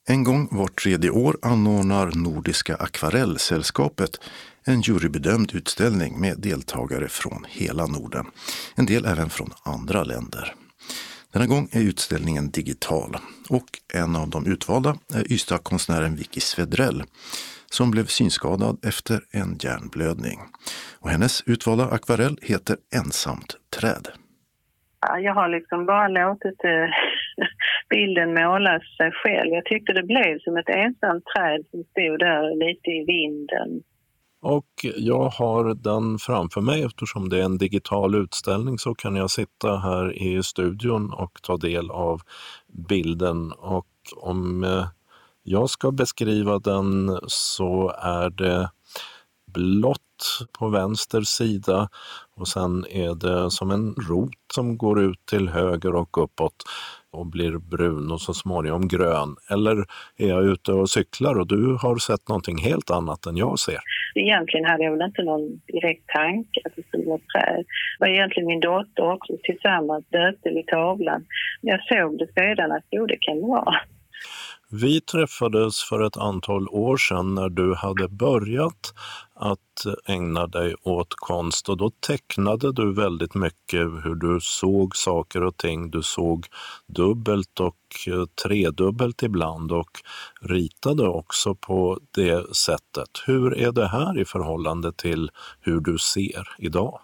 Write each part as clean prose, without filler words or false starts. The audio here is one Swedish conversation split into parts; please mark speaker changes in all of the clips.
Speaker 1: En gång vart tredje år anordnar Nordiska akvarellsällskapet en jurybedömd utställning med deltagare från hela Norden. En del även från andra länder. Denna gång är utställningen digital och en av de utvalda är Ystad-konstnären Vicky Svedrell som blev synskadad efter en hjärnblödning. Och hennes utvalda akvarell heter Ensamt träd.
Speaker 2: Jag har liksom bara låtit bilden målas sig själv. Jag tyckte det blev som ett ensamt träd som stod där lite i vinden.
Speaker 3: Och jag har den framför mig eftersom det är en digital utställning, så kan jag sitta här i studion och ta del av bilden. Och om jag ska beskriva den så är det blått på vänster sida och sen är det som en rot som går ut till höger och uppåt och blir brun och så småningom grön. Eller är jag ute och cyklar och du har sett någonting helt annat än jag ser?
Speaker 2: Egentligen hade jag väl inte någon direkt tanke att det skulle vara träd. Det var egentligen min dotter också tillsammans döpte vid tavlan. Jag såg det sedan att det kan vara.
Speaker 3: Vi träffades för ett antal år sedan när du hade börjat att ägna dig åt konst, och då tecknade du väldigt mycket hur du såg saker och ting. Du såg dubbelt och tredubbelt ibland och ritade också på det sättet. Hur är det här i förhållande till hur du ser idag?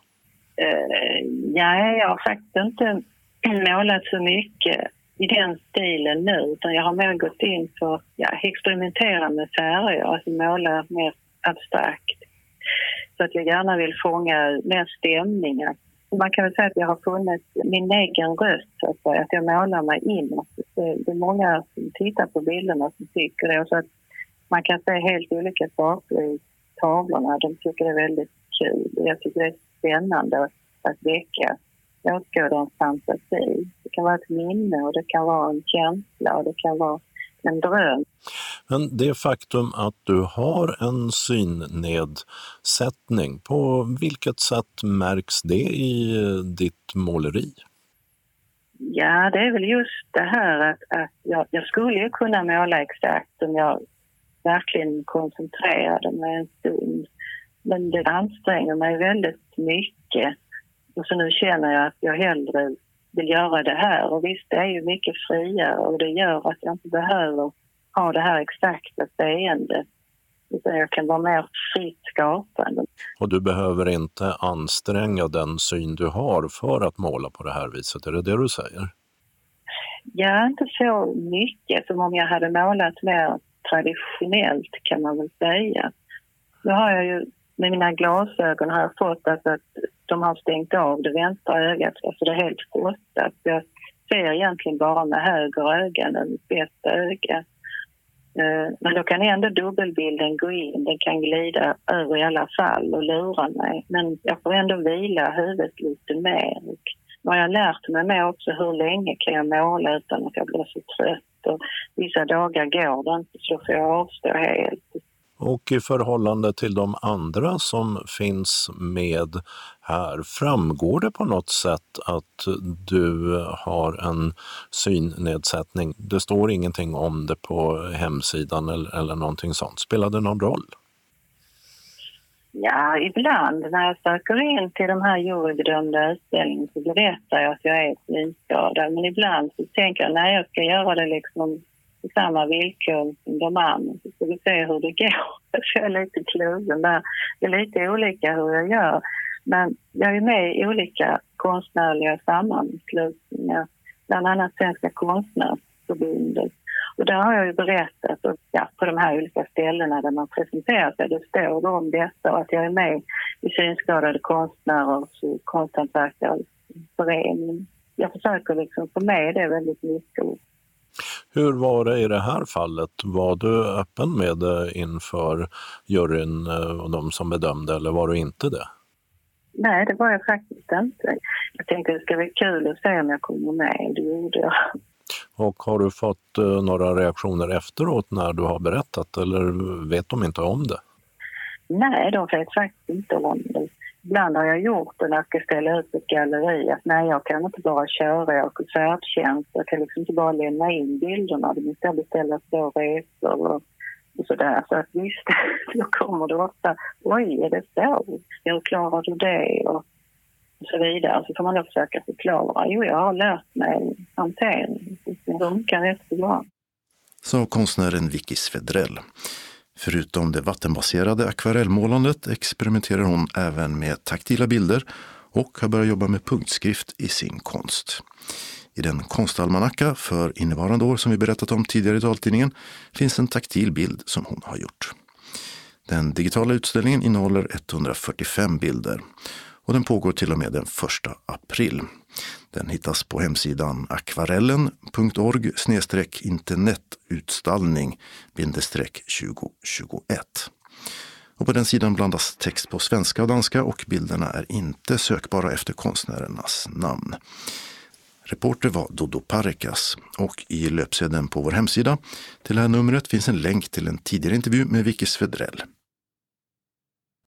Speaker 2: Jag har faktiskt inte målat så mycket i den stilen nu, utan jag har mer gått in för att experimentera med färger, alltså måla mer abstrakt. Så att jag gärna vill fånga mer stämningar. Man kan väl säga att jag har funnit min egen röst, så att säga, att jag målar mig inåt. Det är många som tittar på bilderna som tycker det, och så att man kan se helt olika saker i tavlorna. De tycker det är väldigt kul. Jag tycker det är spännande att väcka åskådarens fantasi. Det kan vara ett minne och det kan vara en känsla och det kan vara en dröm.
Speaker 3: Men det faktum att du har en synnedsättning, på vilket sätt märks det i ditt måleri?
Speaker 2: Ja, det är väl just det här att jag skulle ju kunna måla exakt om jag verkligen koncentrerade mig en stund. Men det anstränger mig väldigt mycket. Och så nu känner jag att jag hellre vill göra det här. Och visst, det är ju mycket friare och det gör att jag inte behöver ha det här exakta seendet. Utan jag kan vara mer fritt skapande.
Speaker 3: Och du behöver inte anstränga den syn du har för att måla på det här viset, är det det du säger?
Speaker 2: Ja, inte så mycket som om jag hade målat mer traditionellt, kan man väl säga. Nu har jag ju med mina glasögon har jag fått att de har stängt av det vänstra ögat, alltså det är helt frostat. Jag ser egentligen bara med höger öga än mitt bästa öga. Men då kan ändå dubbelbilden gå in, den kan glida över i alla fall och lura mig. Men jag får ändå vila huvudet lite mer. Och nu har jag lärt mig med också hur länge kan jag måla utan att jag blir så trött. Och vissa dagar går det inte, så får jag avstå helt.
Speaker 3: Och i förhållande till de andra som finns med här, framgår det på något sätt att du har en synnedsättning? Det står ingenting om det på hemsidan eller någonting sånt. Spelar det någon roll?
Speaker 2: Ja, ibland när jag söker in till de här jurybedömda utställningarna så berättar jag att jag är synskadad. Men ibland så tänker jag när jag ska göra det liksom på samma villkor som de andra, så ska vi se hur det går. Jag är lite kluven där. Det är lite olika hur jag gör. Men jag är med i olika konstnärliga sammanslutningar, bland annat Svenska konstnärsförbundet. Och där har jag ju berättat på de här olika ställena där man presenterar sig. Det står om detta och att jag är med i synskadade konstnärers konsthantverkares förening. Jag försöker liksom få med det väldigt mycket.
Speaker 3: Hur var det i det här fallet? Var du öppen med det inför juryn och de som bedömde, eller var du inte det?
Speaker 2: Nej, det var jag faktiskt inte. Jag tänkte att det ska bli kul att se om jag kommer med. Det gjorde jag.
Speaker 3: Och har du fått några reaktioner efteråt när du har berättat, eller vet de inte om det?
Speaker 2: Nej, de vet faktiskt inte om det. ibland har jag gjort det när jag ska ställa ut ett galleri. Att nej, jag kan inte bara köra, jag har färdtjänst. Jag kan liksom inte bara lämna in bilderna. Det måste beställa två resor och sådär. Så att visst, då kommer det ofta, oj, är det så? Hur klarar du det? Och så vidare. Så får man då försöka förklara. Jo, jag har lärt mig hantering. Det funkar rätt bra.
Speaker 1: Sa konstnären Vicky Svedrell. Förutom det vattenbaserade akvarellmålandet experimenterar hon även med taktila bilder och har börjat jobba med punktskrift i sin konst. I den konstalmanacka för innevarande år som vi berättat om tidigare i taltidningen finns en taktil bild som hon har gjort. Den digitala utställningen innehåller 145 bilder och den pågår till och med den 1 april. Den hittas på hemsidan akvarellen.org/internetutstallning-2021. Och på den sidan blandas text på svenska och danska och bilderna är inte sökbara efter konstnärernas namn. Reporter var Dodo Parikas och i löpsedeln på vår hemsida till det här numret finns en länk till en tidigare intervju med Vicky Svedrell.